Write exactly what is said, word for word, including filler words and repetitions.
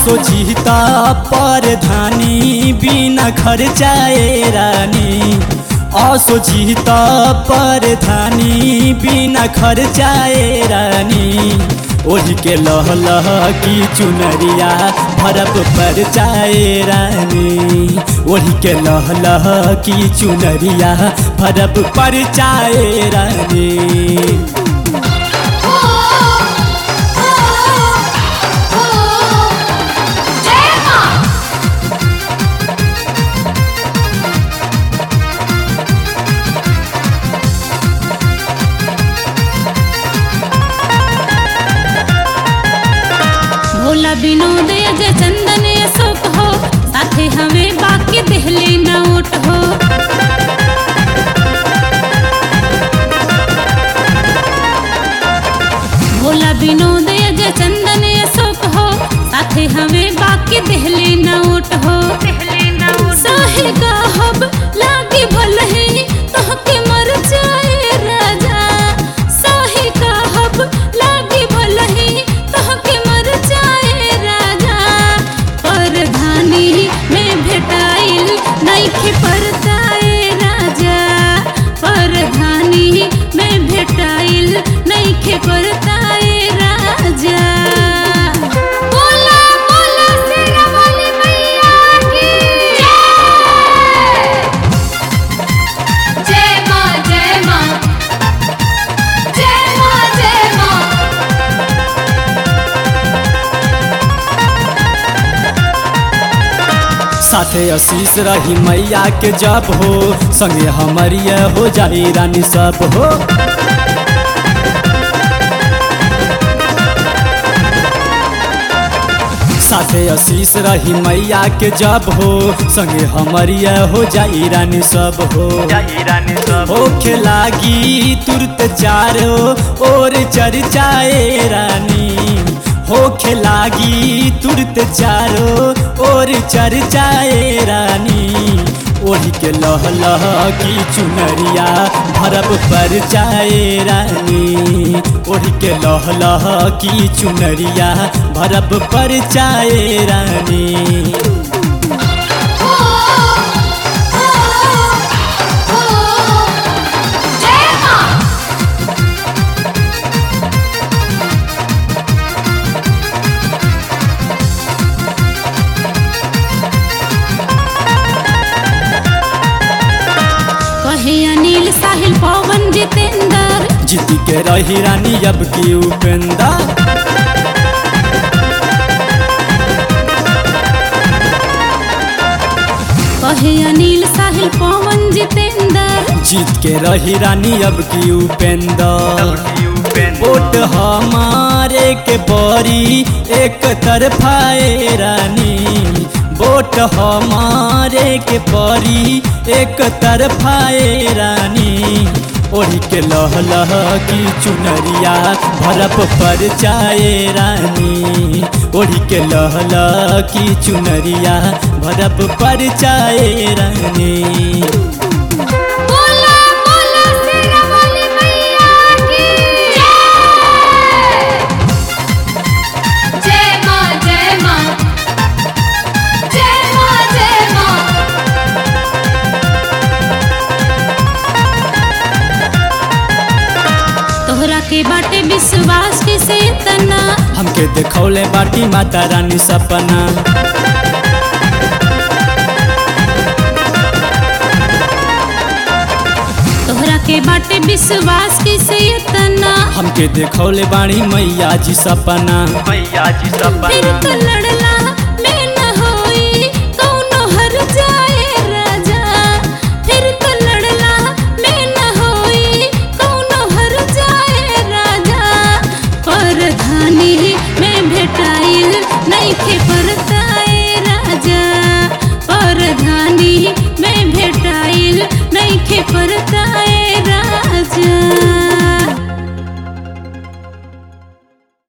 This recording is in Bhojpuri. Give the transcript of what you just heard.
सोचिता परधानी बिना खर्चाए रानी असोचिता परधानी बिना खर्चाए रानी ओढ़ी के लह लह की चुनरिया भरब पर जाए रानी ओढ़ी के लह लह की चुनरिया भरब पर जाए रानी। भोला विनोद अजय चंदन अशोक हो साथे हमें बाकी दिहली नोट हो। भोला विनोद अजय चंदन अशोक हो साथे हमें बाकी दिहली नोट हो। सही कहब लागी भलही तोहके मर जाए राजा सही कहब लागी भलही तोहके मर जाए राजा परधानी में भेटाइल नइखे परताए राजा परधानी में भेटाइल नइखे परताए राजा। साथे आशीष रही मैया के जब हो संगे हमरिया हो जाई रानी सब हो। साथे आशीष रही मैया के जब हो संगे हमरिया हो जाई रानी सब हो। होखे लागी तुरत चारो और चर्चाए रानी होखे लागी तुरत चारो और चर्चाए रानी ओढ़ी के लह लह की चुनरिया भरब पर जाए रानी ओढ़ी के लह लह की चुनरिया भरब पर जाए रानी। अनिल साहिल पवन जितेंद्र जीती के रही रानी अब की उपेंद्र कहे अनिल साहिल पवन जितेंद्र जीत के रही रानी अब की उपेंद्र वोट हमारे के बड़ी एक तरफाए रानी वोट हमारे के परी एक तरफाए रानी ओढ़ी के लह लह की चुनरिया भरब पर जाए रानी ओढ़ी के लह लह की चुनरिया भरब पर जाए रानी। के बाटे विश्वास के से तना हमके देखौले बाटी माता रानी सपना तोहरा के बाटे विश्वास के से तना हमके देखौले बाणी मैया जी सपना मैया जी सपना।